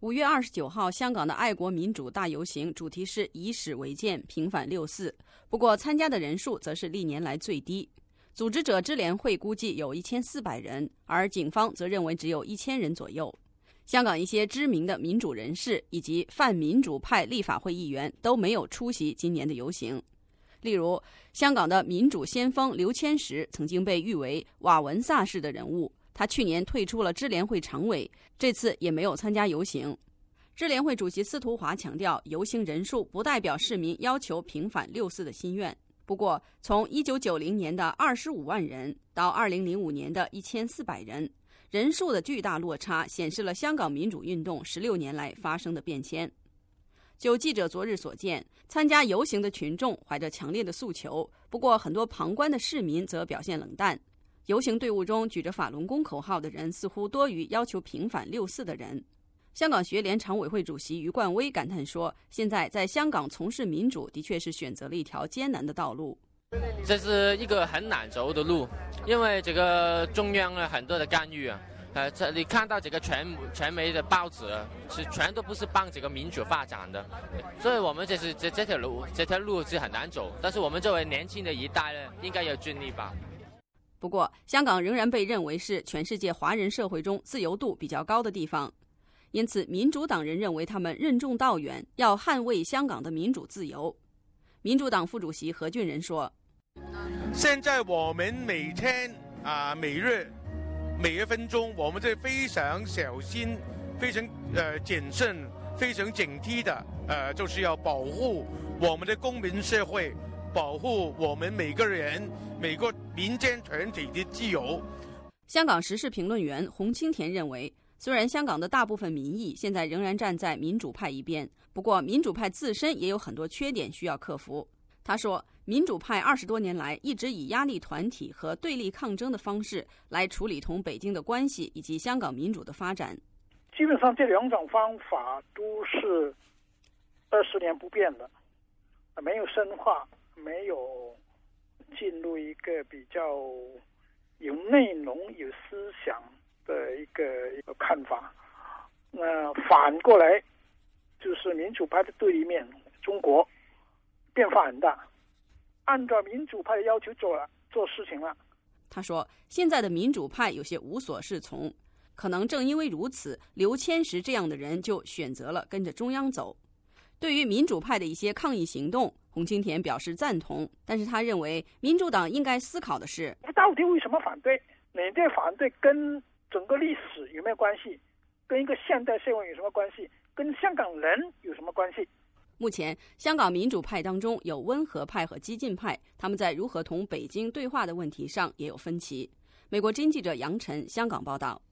5月29号，香港的爱国民主大游行主题是以史为鉴，平反6·4。不过，参加的人数则是历年来最低。组织者支联会估计有1400人，而警方则认为只有1000人左右。香港一些知名的民主人士以及泛民主派立法会议员都没有出席今年的游行。例如，香港的民主先锋刘千石曾经被誉为瓦文萨式的人物。他去年退出了支联会常委，这次也没有参加游行。支联会主席司徒华强调，游行人数不代表市民要求平反6·4的心愿。不过，从1990年的25万人到2005年的1400人，人数的巨大落差显示了香港民主运动16年来发生的变迁。就记者昨日所见，参加游行的群众怀着强烈的诉求，不过很多旁观的市民则表现冷淡。游行队伍中举着法轮功口号的人似乎多于要求平反6·4的人。香港学联常委会主席余冠威感叹说，现在在香港从事民主的确是选择了一条艰难的道路。 这是一个很难走的路，因为这个中央很多的干预这你看到这个传媒的报纸是全都不是帮这个民主发展的，所以我们这条路是很难走，但是我们作为年轻的一代应该要尽力吧。 不过，香港仍然被认为是全世界华人社会中自由度比较高的地方，因此民主党人认为他们任重道远，要捍卫香港的民主自由。民主党副主席何俊仁说：“ 现在我们每天每日每1分钟，我们是非常小心、非常谨慎、非常警惕的，就是要保护我们的公民社会。”保护我们每个人、每个民间团体的自由。 香港时事评论员洪清田认为，虽然香港的大部分民意现在仍然站在民主派一边，不过民主派自身也有很多缺点需要克服。他说，民主派20多年来一直以压力团体和对立抗争的方式来处理同北京的关系以及香港民主的发展。 基本上这2种方法都是20年不变的，没有深化，没有进入一个比较有内容、有思想的一个看法。那反过来就是民主派的对立面，中国变化很大，按照民主派的要求做事情了。 他说，现在的民主派有些无所适从，可能正因为如此，刘千石这样的人就选择了跟着中央走。对于民主派的一些抗议行动，洪清田表示赞同，但是他认为民主党应该思考的是， 到底为什么反对？你这反对跟整个历史有没有关系？跟一个现代社会有什么关系？跟香港人有什么关系？ 目前，香港民主派当中有温和派和激进派，他们在如何同北京对话的问题上也有分歧。美国之音记者杨晨，香港报道。